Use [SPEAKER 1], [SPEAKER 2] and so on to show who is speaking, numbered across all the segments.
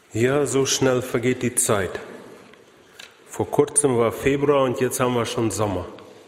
[SPEAKER 1] Ja, so schnell vergeht die Zeit. Vor kurzem war Februar und jetzt haben wir schon Sommer.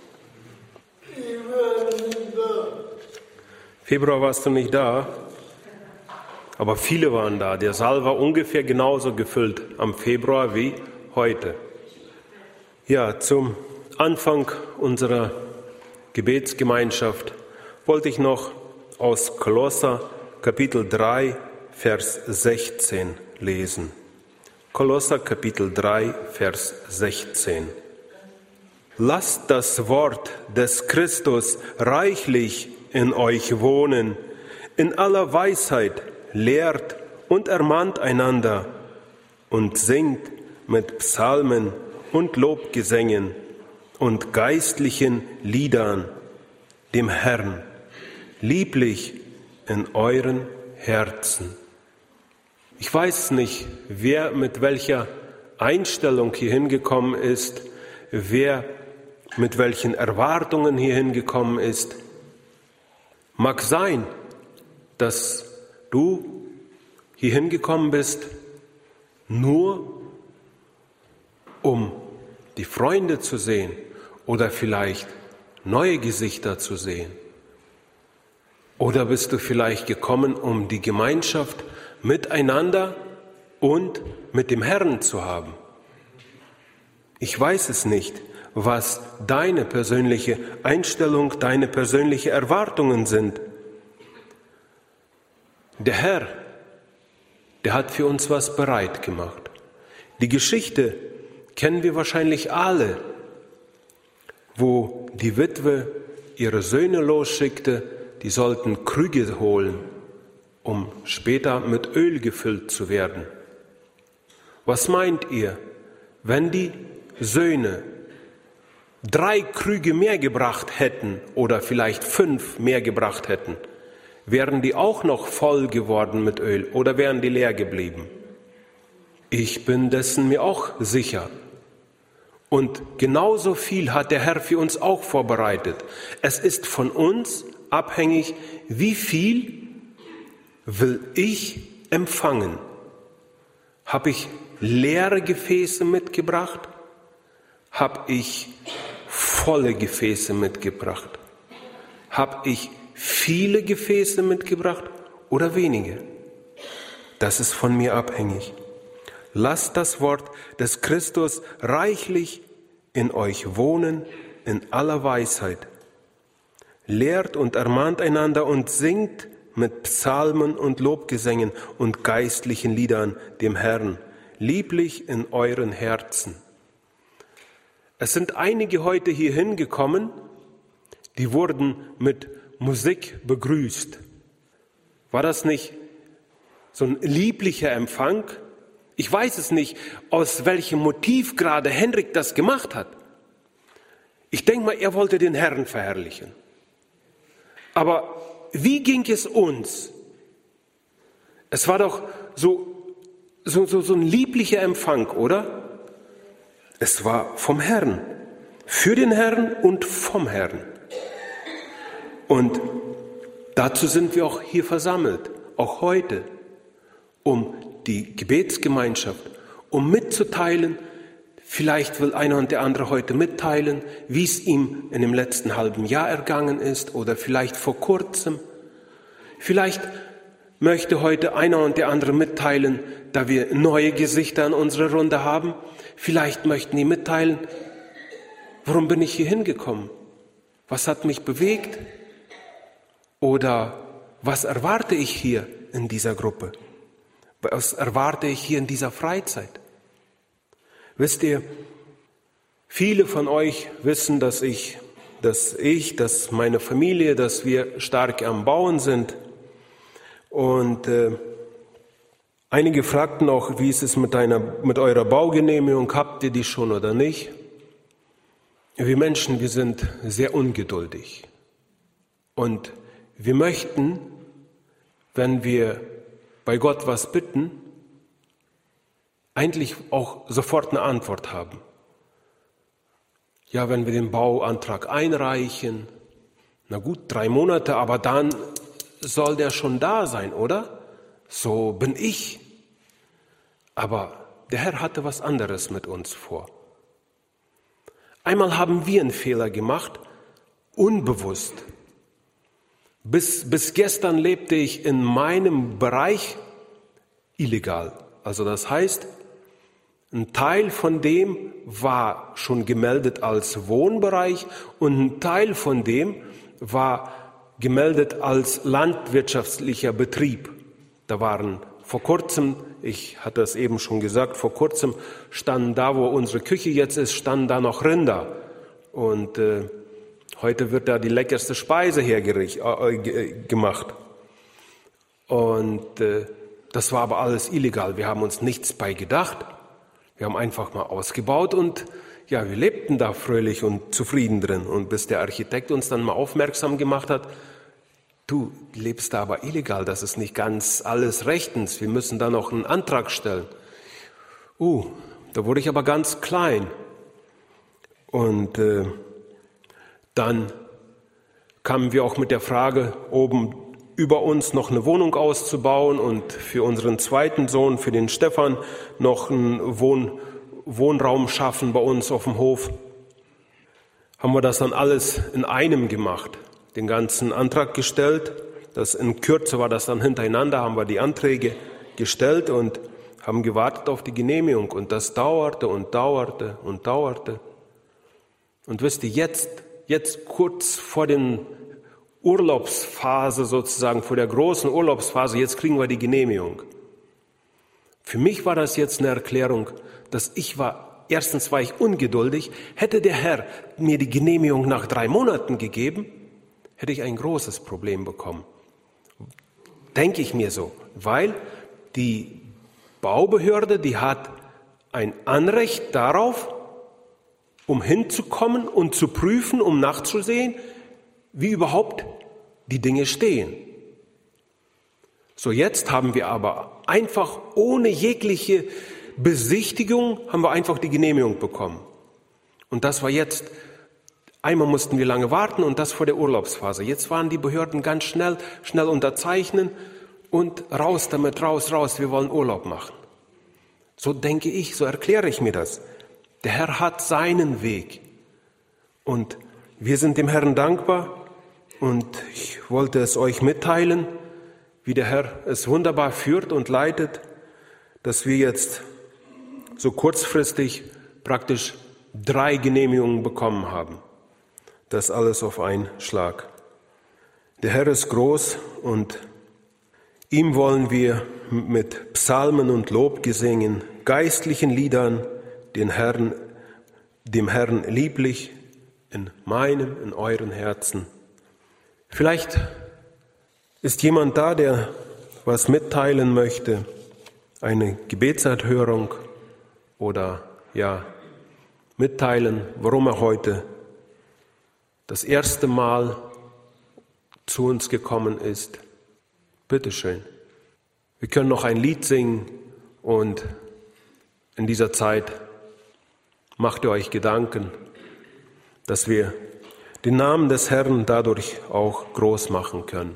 [SPEAKER 1] Februar warst du nicht da, aber viele waren da. Der Saal war ungefähr genauso gefüllt am Februar wie heute. Ja, zum Anfang unserer Gebetsgemeinschaft wollte ich noch aus Kolosser Kapitel 3, Vers 16 lesen. Kolosser Kapitel 3, Vers 16. Lasst das Wort des Christus reichlich in euch wohnen, in aller Weisheit lehrt und ermahnt einander und singt mit Psalmen und Lobgesängen und geistlichen Liedern dem Herrn, lieblich in euren Herzen. Ich weiß nicht, wer mit welcher Einstellung hier hingekommen ist, wer mit welchen Erwartungen hier hingekommen ist. Mag sein, dass du hier hingekommen bist, nur um die Freunde zu sehen oder vielleicht neue Gesichter zu sehen. Oder bist du vielleicht gekommen, um die Gemeinschaft miteinander und mit dem Herrn zu haben? Ich weiß es nicht, was deine persönliche Einstellung, deine persönlichen Erwartungen sind. Der Herr, der hat für uns was bereit gemacht. Die Geschichte kennen wir wahrscheinlich alle, wo die Witwe ihre Söhne losschickte, die sollten Krüge holen, um später mit Öl gefüllt zu werden. Was meint ihr, wenn die Söhne 3 Krüge mehr gebracht hätten oder vielleicht 5 mehr gebracht hätten, wären die auch noch voll geworden mit Öl oder wären die leer geblieben? Ich bin dessen mir auch sicher. Und genauso viel hat der Herr für uns auch vorbereitet. Es ist von uns abhängig, wie viel will ich empfangen. Habe ich leere Gefäße mitgebracht? Habe ich volle Gefäße mitgebracht? Habe ich viele Gefäße mitgebracht oder wenige? Das ist von mir abhängig. Lasst das Wort des Christus reichlich in euch wohnen, in aller Weisheit. Lehrt und ermahnt einander und singt mit Psalmen und Lobgesängen und geistlichen Liedern dem Herrn, lieblich in euren Herzen. Es sind einige heute hier hingekommen, die wurden mit Musik begrüßt. War das nicht so ein lieblicher Empfang? Ich weiß es nicht, aus welchem Motiv gerade Henrik das gemacht hat. Ich denke mal, er wollte den Herrn verherrlichen. Aber wie ging es uns? Es war doch so ein lieblicher Empfang, oder? Es war vom Herrn, für den Herrn und vom Herrn. Und dazu sind wir auch hier versammelt, auch heute, um die Gebetsgemeinschaft, um mitzuteilen. Vielleicht will einer und der andere heute mitteilen, wie es ihm in dem letzten halben Jahr ergangen ist oder vielleicht vor kurzem. Vielleicht möchte heute einer und der andere mitteilen, da wir neue Gesichter in unserer Runde haben. Vielleicht möchten die mitteilen, warum bin ich hier hingekommen? Was hat mich bewegt? Oder was erwarte ich hier in dieser Gruppe? Was erwarte ich hier in dieser Freizeit? Wisst ihr, viele von euch wissen, dass meine Familie, dass wir stark am Bauen sind. Und einige fragten auch, wie ist es mit eurer Baugenehmigung? Habt ihr die schon oder nicht? Wir Menschen, wir sind sehr ungeduldig. Und wir möchten, wenn wir bei Gott was bitten, eigentlich auch sofort eine Antwort haben. Ja, wenn wir den Bauantrag einreichen, na gut, 3 Monate, aber dann soll der schon da sein, oder? So bin ich. Aber der Herr hatte was anderes mit uns vor. Einmal haben wir einen Fehler gemacht, unbewusst. Bis gestern lebte ich in meinem Bereich illegal. Also das heißt, ein Teil von dem war schon gemeldet als Wohnbereich und ein Teil von dem war gemeldet als landwirtschaftlicher Betrieb. Da waren vor kurzem, ich hatte es eben schon gesagt, vor kurzem standen da, wo unsere Küche jetzt ist, standen da noch Rinder. Und heute wird da die leckerste Speise gemacht. Und das war aber alles illegal. Wir haben uns nichts bei gedacht. Wir haben einfach mal ausgebaut und ja, wir lebten da fröhlich und zufrieden drin. Und bis der Architekt uns dann mal aufmerksam gemacht hat, du lebst da aber illegal, das ist nicht ganz alles rechtens, wir müssen da noch einen Antrag stellen. Da wurde ich aber ganz klein. Und dann kamen wir auch mit der Frage, oben über uns noch eine Wohnung auszubauen und für unseren zweiten Sohn, für den Stefan, noch einen Wohnraum schaffen bei uns auf dem Hof. Haben wir das dann alles in einem gemacht, den ganzen Antrag gestellt. In Kürze war das dann hintereinander, haben wir die Anträge gestellt und haben gewartet auf die Genehmigung. Und das dauerte und dauerte und dauerte. Und wisst ihr, jetzt kurz vor den Urlaubsphase sozusagen, vor der großen Urlaubsphase, jetzt kriegen wir die Genehmigung. Für mich war das jetzt eine Erklärung, dass erstens war ich ungeduldig, hätte der Herr mir die Genehmigung nach 3 Monaten gegeben, hätte ich ein großes Problem bekommen. Denke ich mir so, weil die Baubehörde, die hat ein Anrecht darauf, um hinzukommen und zu prüfen, um nachzusehen, wie überhaupt die Dinge stehen. So, jetzt haben wir aber einfach ohne jegliche Besichtigung, haben wir einfach die Genehmigung bekommen. Und das war jetzt, einmal mussten wir lange warten und das vor der Urlaubsphase. Jetzt waren die Behörden ganz schnell unterzeichnen und raus damit, raus, wir wollen Urlaub machen. So denke ich, so erkläre ich mir das. Der Herr hat seinen Weg und wir sind dem Herrn dankbar und ich wollte es euch mitteilen, wie der Herr es wunderbar führt und leitet, dass wir jetzt so kurzfristig praktisch 3 Genehmigungen bekommen haben. Das alles auf einen Schlag. Der Herr ist groß und ihm wollen wir mit Psalmen und Lobgesängen, geistlichen Liedern, dem Herrn lieblich in meinem, in euren Herzen. Vielleicht ist jemand da, der was mitteilen möchte, eine Gebetserhörung oder mitteilen, warum er heute das erste Mal zu uns gekommen ist. Bitteschön. Wir können noch ein Lied singen und in dieser Zeit macht ihr euch Gedanken, dass wir den Namen des Herrn dadurch auch groß machen können.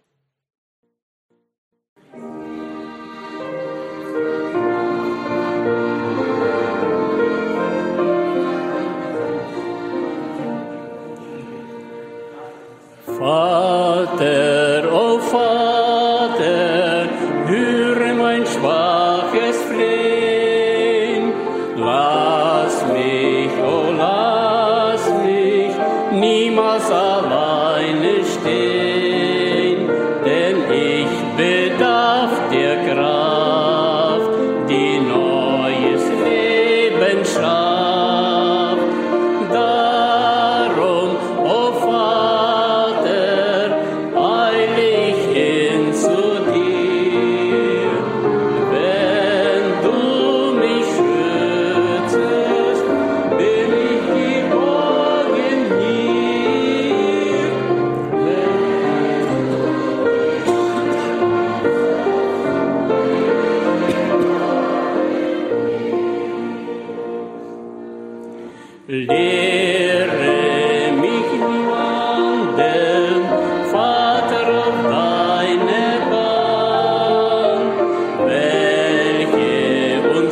[SPEAKER 2] Vater, o Vater, höre mein schwaches Flehen. Lass mich, oh lass mich, niemals alleine stehen, denn ich bedarf der Kraft, die neues Leben schafft. Darum, o Vater, eil ich hin zu dir. Wenn du mich schützest, bin ich geborgen hier. Lehre mich wandeln, Vater, auf deine Bahn, welche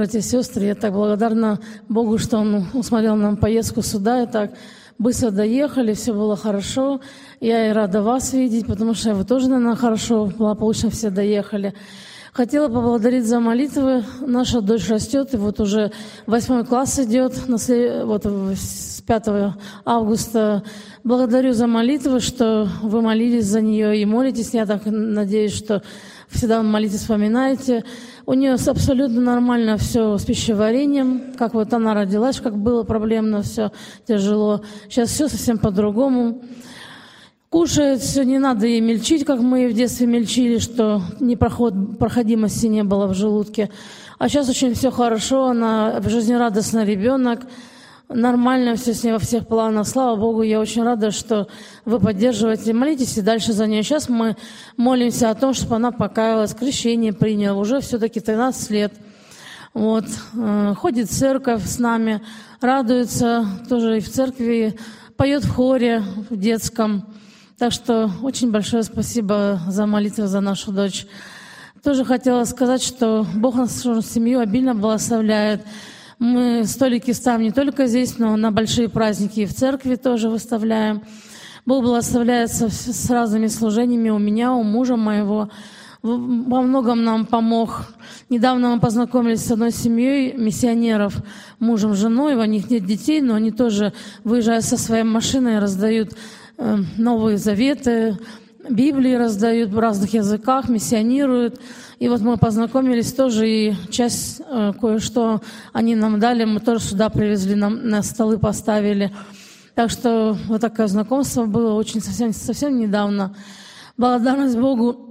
[SPEAKER 3] братья и сестры. Я так благодарна Богу, что Он усмотрел нам поездку сюда, и так быстро доехали, все было хорошо. Я и рада вас видеть, потому что вы тоже, наверное, хорошо, благополучно все доехали. Хотела поблагодарить за молитвы. Наша дочь растет, и вот уже 8 класс идет, вот с 5 августа. Благодарю за молитвы, что вы молились за нее и молитесь. Я так надеюсь, что всегда молитесь, вспоминаете. У нее абсолютно нормально все с пищеварением. Как вот она родилась, как было проблемно, все тяжело. Сейчас все совсем по-другому. Кушает все, не надо ей мельчить, как мы в детстве мельчили, что проходимости не было в желудке. А сейчас очень все хорошо, она жизнерадостный ребенок, нормально все с ней во всех планах. Слава Богу, я очень рада, что вы поддерживаете, молитесь и дальше за нее. Сейчас мы молимся о том, чтобы она покаялась, крещение приняла, уже все-таки 13 лет. Вот. Ходит в церковь с нами, радуется, тоже и в церкви, поет в хоре в детском. Так что очень большое спасибо за молитву за нашу дочь. Тоже хотела сказать, что Бог нашу семью обильно благословляет. Мы столики ставим не только здесь, но на большие праздники и в церкви тоже выставляем. Бог благословляет с разными служениями у меня, у мужа моего. Во многом нам помог. Недавно мы познакомились с одной семьей миссионеров, мужем, женой. У них нет детей, но они тоже, выезжая со своей машиной, раздают Новые Заветы, Библии раздают в разных языках, миссионируют. И вот мы познакомились тоже, и часть, кое-что они нам дали, мы тоже сюда привезли, нам на столы поставили. Так что вот такое знакомство было очень совсем недавно. Благодарность Богу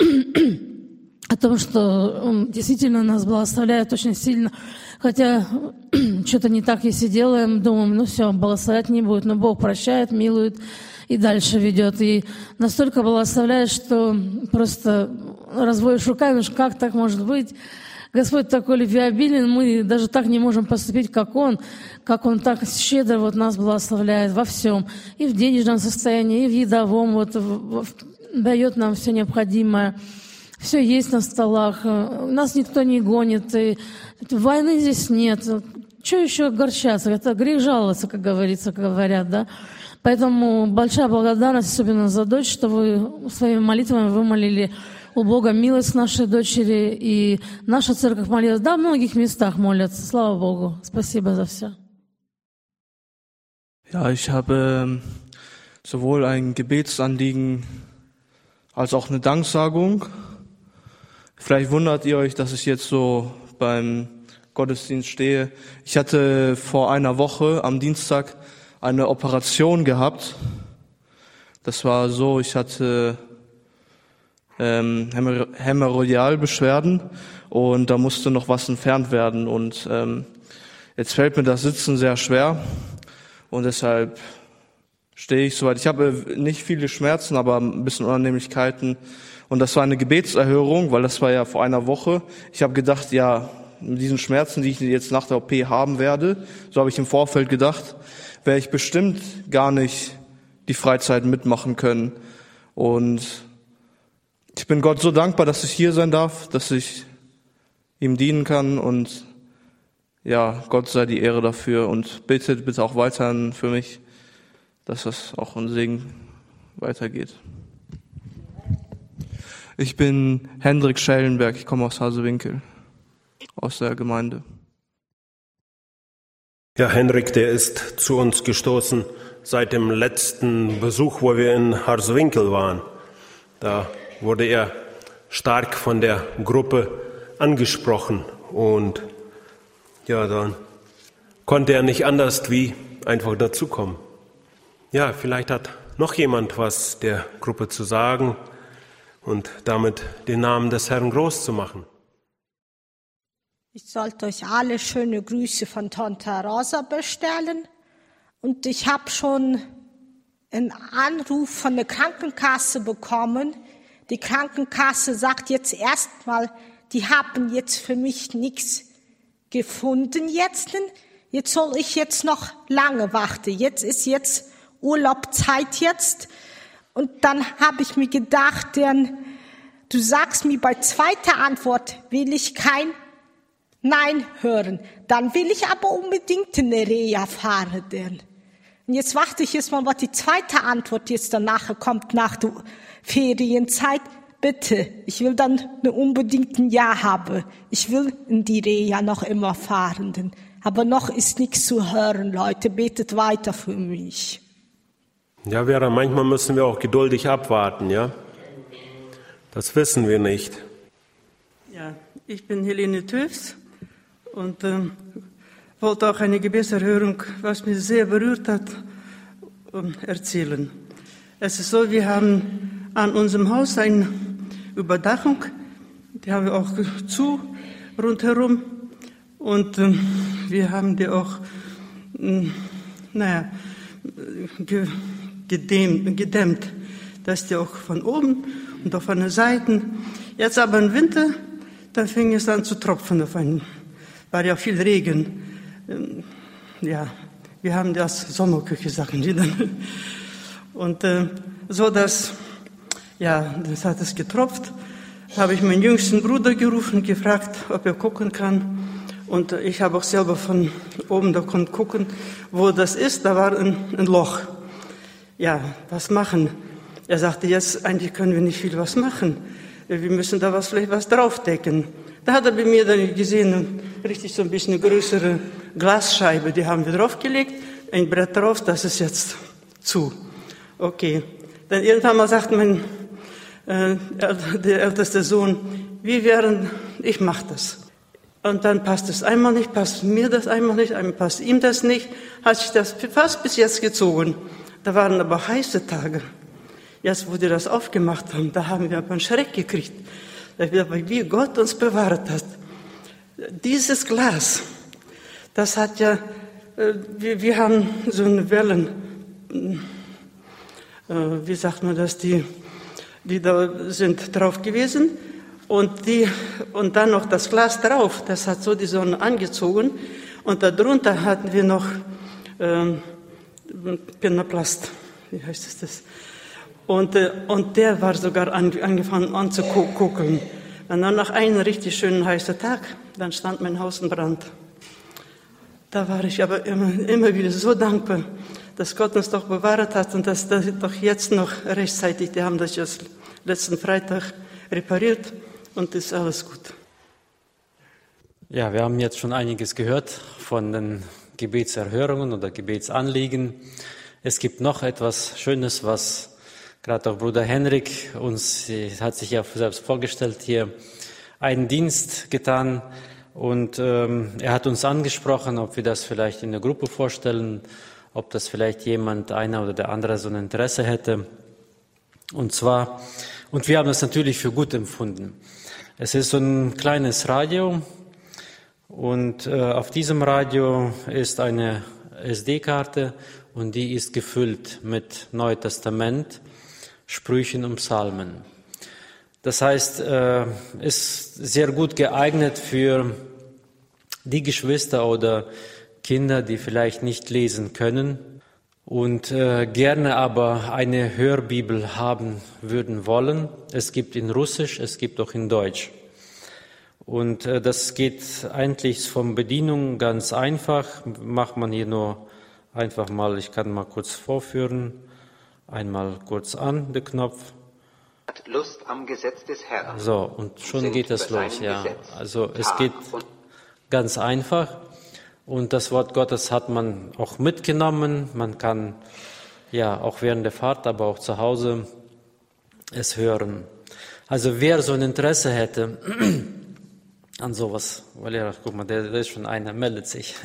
[SPEAKER 3] о том, что Он действительно нас благословляет очень сильно. Хотя что-то не так, если делаем, думаем, ну все, благословлять не будет. Но Бог прощает, милует и дальше ведет. И настолько благословляет, что просто разводишь руками, как так может быть? Господь такой любвеобилен, мы даже так не можем поступить, как Он так щедро вот нас благословляет во всем. И в денежном состоянии, и в едовом, вот, дает нам все необходимое. Все есть на столах, нас никто не гонит, и войны здесь нет. Что еще огорчаться? Это грех жаловаться, как говорится, говорят, да? Поэтому большая благодарность, особенно за дочь, что вы своими молитвами вымолили у Бога милость нашей дочери, и наша церковь молилась. Да, в многих местах молятся, слава Богу. Спасибо за все.
[SPEAKER 4] Ja, ich habe sowohl ein Gebetsanliegen als auch eine Danksagung. Vielleicht wundert ihr euch, dass ich jetzt so beim Gottesdienst stehe. Ich hatte vor einer Woche am Dienstag eine Operation gehabt. Das war so, ich hatte Hämorrhoidalbeschwerden und da musste noch was entfernt werden. Und jetzt fällt mir das Sitzen sehr schwer und deshalb stehe ich soweit. Ich habe nicht viele Schmerzen, aber ein bisschen Unannehmlichkeiten. Und das war eine Gebetserhörung, weil das war ja vor einer Woche. Ich habe gedacht, ja, mit diesen Schmerzen, die ich jetzt nach der OP haben werde, so habe ich im Vorfeld gedacht, werde ich bestimmt gar nicht die Freizeit mitmachen können. Und ich bin Gott so dankbar, dass ich hier sein darf, dass ich ihm dienen kann. Und ja, Gott sei die Ehre dafür. Und betet bitte auch weiterhin für mich, dass das auch ein Segen weitergeht. Ich bin Hendrik Schellenberg, ich komme aus Hasewinkel, aus der Gemeinde.
[SPEAKER 1] Ja, Henrik, der ist zu uns gestoßen seit dem letzten Besuch, wo wir in Harswinkel waren. Da wurde er stark von der Gruppe angesprochen und ja, dann konnte er nicht anders wie einfach dazukommen. Ja, vielleicht hat noch jemand was der Gruppe zu sagen und damit den Namen des Herrn groß zu machen.
[SPEAKER 5] Ich sollte euch alle schöne Grüße von Tante Rosa bestellen. Und ich habe schon einen Anruf von der Krankenkasse bekommen. Die Krankenkasse sagt jetzt erstmal, die haben jetzt für mich nichts gefunden jetzt. Jetzt soll ich jetzt noch lange warten. Jetzt ist Urlaubzeit jetzt. Und dann habe ich mir gedacht, du sagst mir bei zweiter Antwort, will ich kein Nein hören. Dann will ich aber unbedingt in Nerea fahren. Und jetzt warte ich jetzt mal, was die zweite Antwort jetzt danach kommt, nach der Ferienzeit. Bitte, ich will dann unbedingt ein Ja haben. Ich will in die Reha noch immer fahren. Aber noch ist nichts zu hören, Leute. Betet weiter für mich.
[SPEAKER 1] Ja, Vera, manchmal müssen wir auch geduldig abwarten, ja? Das wissen wir nicht.
[SPEAKER 6] Ja, ich bin Helene Töfs und wollte auch eine Gebetserhörung, was mich sehr berührt hat, erzählen. Es ist so, wir haben an unserem Haus eine Überdachung, die haben wir auch zu rundherum und wir haben die auch, gedämmt, dass die auch von oben und auch von den Seiten. Jetzt aber im Winter, da fing es an zu tropfen auf einen, war ja viel Regen. Ja, wir haben das Sommerküche, sagen die dann. Und so, das hat es getropft. Habe ich meinen jüngsten Bruder gerufen, gefragt, ob er gucken kann. Und ich habe auch selber von oben da konnte gucken, wo das ist. Da war ein Loch. Ja, was machen? Er sagte, jetzt eigentlich können wir nicht viel was machen. Wir müssen da vielleicht was draufdecken. Da hat er bei mir dann gesehen, richtig so ein bisschen eine größere Glasscheibe, die haben wir draufgelegt, ein Brett drauf, das ist jetzt zu. Okay. Dann irgendwann mal sagt der älteste Sohn, ich mach das. Und dann passt es einmal nicht, passt mir das einmal nicht, einmal passt ihm das nicht, hat sich das fast bis jetzt gezogen. Da waren aber heiße Tage. Jetzt, wo die das aufgemacht haben, da haben wir aber einen Schreck gekriegt, wie Gott uns bewahrt hat. Dieses Glas, das hat ja, wir haben so eine Wellen, wie sagt man das, die da sind drauf gewesen und dann noch das Glas drauf, das hat so die Sonne angezogen und darunter hatten wir noch Penoplast, wie heißt es das? Und der war sogar angefangen anzukuckeln. Und dann nach einem richtig schönen heißen Tag, dann stand mein Haus in Brand. Da war ich aber immer wieder so dankbar, dass Gott uns doch bewahrt hat und dass das doch jetzt noch rechtzeitig, die haben das jetzt letzten Freitag repariert und ist alles gut.
[SPEAKER 7] Ja, wir haben jetzt schon einiges gehört von den Gebetserhörungen oder Gebetsanliegen. Es gibt noch etwas Schönes, was gerade auch Bruder Henrik uns, hat sich ja selbst vorgestellt, hier einen Dienst getan und er hat uns angesprochen, ob wir das vielleicht in der Gruppe vorstellen, ob das vielleicht einer oder der andere so ein Interesse hätte. Und wir haben es natürlich für gut empfunden. Es ist so ein kleines Radio und auf diesem Radio ist eine SD-Karte und die ist gefüllt mit Neues Testament, Sprüchen und Psalmen. Das heißt, ist sehr gut geeignet für die Geschwister oder Kinder, die vielleicht nicht lesen können und gerne aber eine Hörbibel haben würden wollen. Es gibt in Russisch, es gibt auch in Deutsch. Und das geht eigentlich von Bedienung ganz einfach. Macht man hier nur einfach mal, ich kann mal kurz vorführen. Einmal kurz an, der Knopf.
[SPEAKER 8] Lust am Gesetz des Herrn.
[SPEAKER 7] So, und schon geht es los, ja. Also es geht ganz einfach. Und das Wort Gottes hat man auch mitgenommen. Man kann ja auch während der Fahrt, aber auch zu Hause es hören. Also wer so ein Interesse hätte an sowas, Valera, guck mal, der ist schon einer, meldet sich.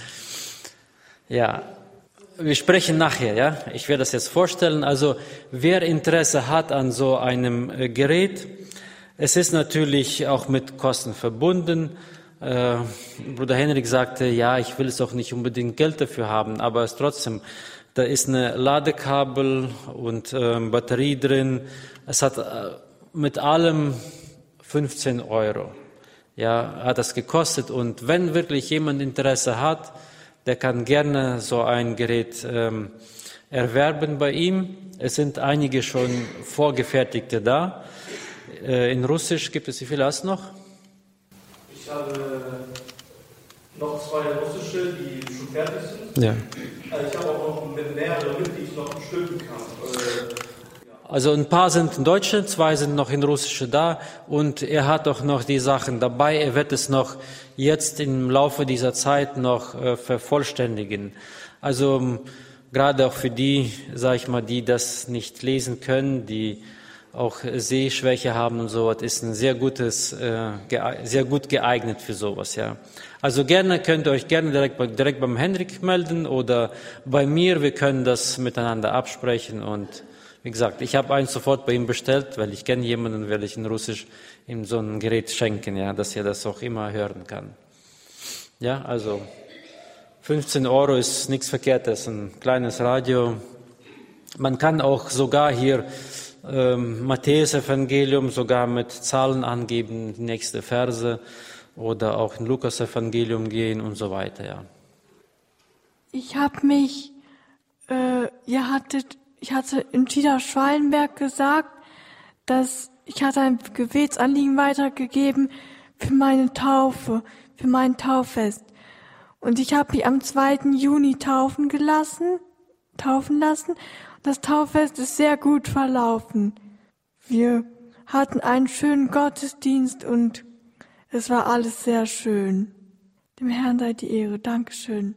[SPEAKER 7] Ja. Wir sprechen nachher, ja. Ich werde das jetzt vorstellen. Also, wer Interesse hat an so einem Gerät, es ist natürlich auch mit Kosten verbunden. Bruder Henrik sagte, ja, ich will es auch nicht unbedingt Geld dafür haben, aber es trotzdem, da ist eine Ladekabel und Batterie drin. Es hat mit allem 15 €. Ja, hat das gekostet. Und wenn wirklich jemand Interesse hat, der kann gerne so ein Gerät erwerben bei ihm. Es sind einige schon vorgefertigte da. In Russisch gibt es, wie viel hast du noch?
[SPEAKER 4] Ich habe noch 2 russische, die schon fertig sind.
[SPEAKER 7] Ja.
[SPEAKER 4] Ich habe auch noch mehrere mit, die ich noch bestücken kann.
[SPEAKER 7] Also ein paar sind in Deutsche, 2 sind noch in Russische da und er hat auch noch die Sachen dabei. Er wird es noch jetzt im Laufe dieser Zeit noch vervollständigen. Also gerade auch für die, sag ich mal, die das nicht lesen können, die auch Sehschwäche haben und so, das ist ein sehr gut geeignet für sowas, ja. Also könnt ihr euch gerne direkt beim Henrik melden oder bei mir, wir können das miteinander absprechen und wie gesagt, ich habe eins sofort bei ihm bestellt, weil ich kenne jemanden, will ich in Russisch ihm so ein Gerät schenken, ja, dass er das auch immer hören kann. Ja, also 15 € ist nichts Verkehrtes, ein kleines Radio. Man kann auch sogar hier Matthäus-Evangelium sogar mit Zahlen angeben, die nächste Verse, oder auch in Lukas-Evangelium gehen und so weiter, ja.
[SPEAKER 9] Ich habe mich, ich hatte in Schieder-Schwalenberg gesagt, dass ich hatte ein Gebetsanliegen weitergegeben für meine Taufe, für mein Tauffest. Und ich habe mich am 2. Juni taufen lassen. Das Tauffest ist sehr gut verlaufen. Wir hatten einen schönen Gottesdienst und es war alles sehr schön. Dem Herrn sei die Ehre. Dankeschön.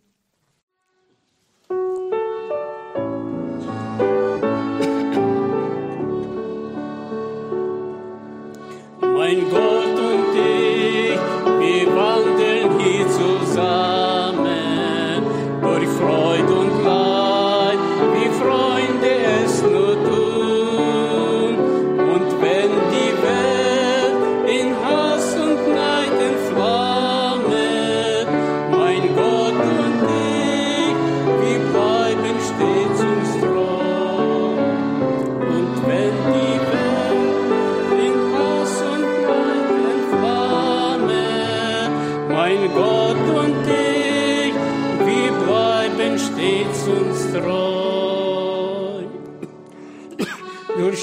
[SPEAKER 2] Mein Gott und ich, wir wandeln hier zusammen durch Freude und Leid, wie Freunde es nur tun. Und wenn die Welt in Hass und Neid entflammet, mein Gott und ich, wir bleiben stets uns treu. Und wenn die Welt in Hass und Neid entflammet, mein Gott und ich, wir bleiben stets uns treu. Durch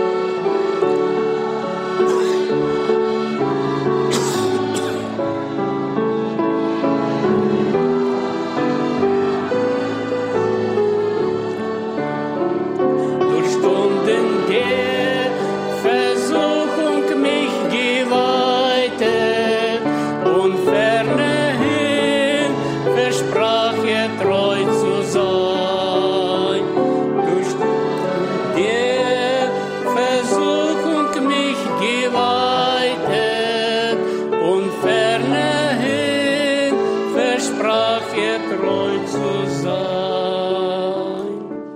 [SPEAKER 2] Stunden der Versuchung mich geleitet und fernerhin versprach er treu zu sein. Durch der Versuchung mich geleitet und fernerhin versprach er treu zu sein.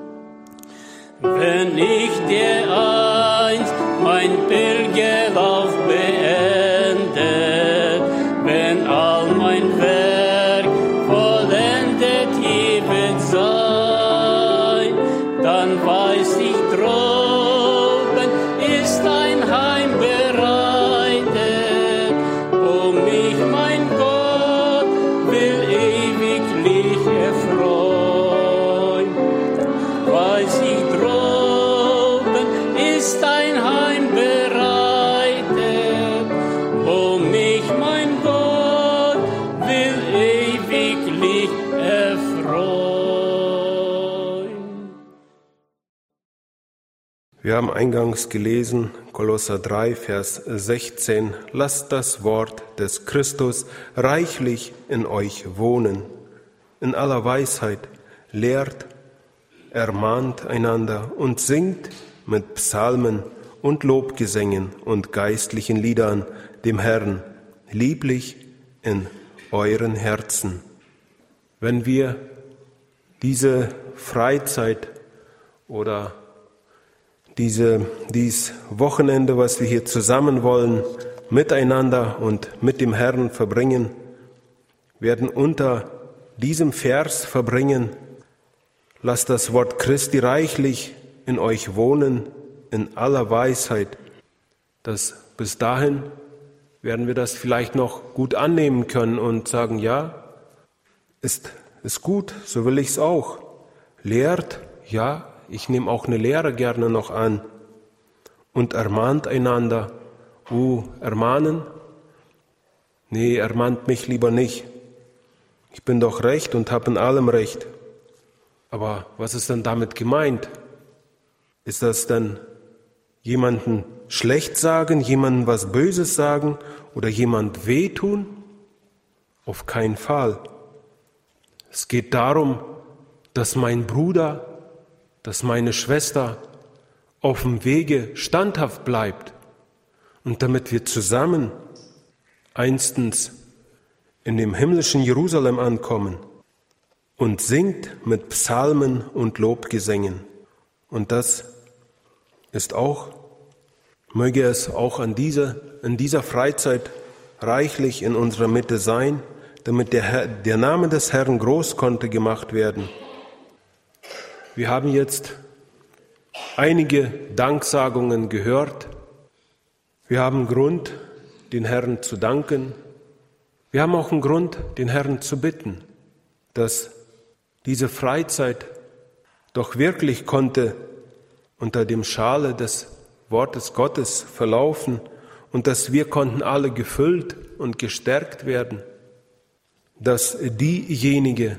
[SPEAKER 2] Wenn ich dereinst mein Pilgerlauf beendet, wenn all mein Werk vollendet wird sein, dann weiß ich droben ist ein Heim bereitet, wo mich mein Gott will ewiglich erfreuen. Weiß ich droben ist ein Heim bereitet, wo mich mein Gott will ewiglich erfreuen.
[SPEAKER 1] Wir haben eingangs gelesen, Kolosser 3, Vers 16, lasst das Wort des Christus reichlich in euch wohnen, in aller Weisheit, lehrt, ermahnt einander und singt mit Psalmen und Lobgesängen und geistlichen Liedern dem Herrn, lieblich in euren Herzen. Wenn wir diese Freizeit oder dies Wochenende, was wir hier zusammen wollen, miteinander und mit dem Herrn verbringen, werden unter diesem Vers verbringen, lasst das Wort Christi reichlich in euch wohnen, in aller Weisheit. Bis dahin werden wir das vielleicht noch gut annehmen können und sagen, ja, ist gut, so will ich's auch. Lehrt, ja, ich nehme auch eine Lehre gerne noch an. Und ermahnt einander. Ermahnen? Nee, ermahnt mich lieber nicht. Ich bin doch recht und habe in allem recht. Aber was ist denn damit gemeint? Ist das denn jemanden schlecht sagen, jemandem was Böses sagen oder jemand wehtun? Auf keinen Fall. Es geht darum, dass mein Bruder, dass meine Schwester auf dem Wege standhaft bleibt und damit wir zusammen einstens in dem himmlischen Jerusalem ankommen und singt mit Psalmen und Lobgesängen. Und das ist auch, möge es auch in dieser Freizeit reichlich in unserer Mitte sein, damit der Name des Herrn groß konnte gemacht werden. Wir haben jetzt einige Danksagungen gehört. Wir haben Grund, den Herrn zu danken. Wir haben auch einen Grund, den Herrn zu bitten, dass diese Freizeit doch wirklich konnte unter dem Schale des Wortes Gottes verlaufen und dass wir konnten alle gefüllt und gestärkt werden, dass diejenigen,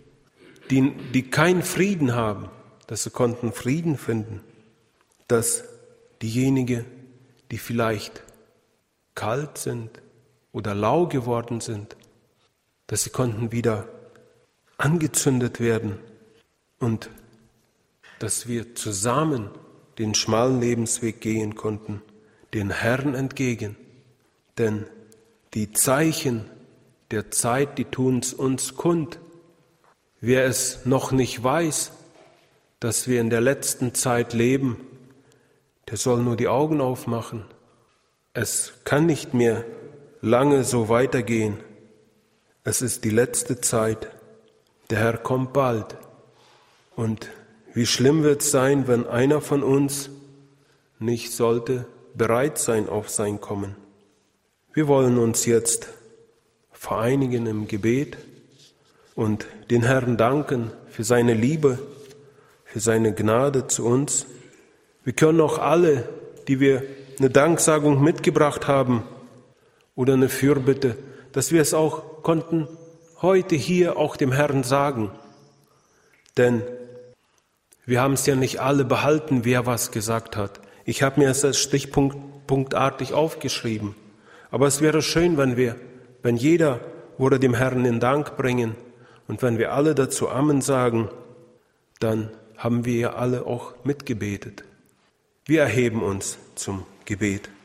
[SPEAKER 1] die keinen Frieden haben, dass sie konnten Frieden finden, dass diejenigen, die vielleicht kalt sind oder lau geworden sind, dass sie konnten wieder angezündet werden und dass wir zusammen den schmalen Lebensweg gehen konnten, den Herrn entgegen. Denn die Zeichen der Zeit, die tun es uns kund. Wer es noch nicht weiß, dass wir in der letzten Zeit leben, der soll nur die Augen aufmachen. Es kann nicht mehr lange so weitergehen. Es ist die letzte Zeit. Der Herr kommt bald. Und wie schlimm wird es sein, wenn einer von uns nicht sollte bereit sein auf sein Kommen. Wir wollen uns jetzt vereinigen im Gebet und den Herrn danken für seine Liebe, für seine Gnade zu uns. Wir können auch alle, die wir eine Danksagung mitgebracht haben oder eine Fürbitte, dass wir es auch konnten heute hier auch dem Herrn sagen. Denn wir haben es ja nicht alle behalten, wer was gesagt hat. Ich habe mir es als stichpunktartig aufgeschrieben. Aber es wäre schön, wenn jeder würde dem Herrn den Dank bringen und wenn wir alle dazu Amen sagen, dann haben wir ja alle auch mitgebetet. Wir erheben uns zum Gebet.